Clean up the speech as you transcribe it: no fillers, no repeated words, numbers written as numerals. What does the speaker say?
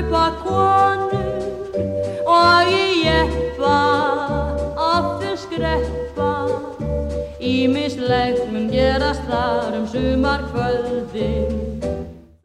kaupa konur og í jeppa aftur skreppa. Ýmislegt mun gerast þar sumarkvöldið.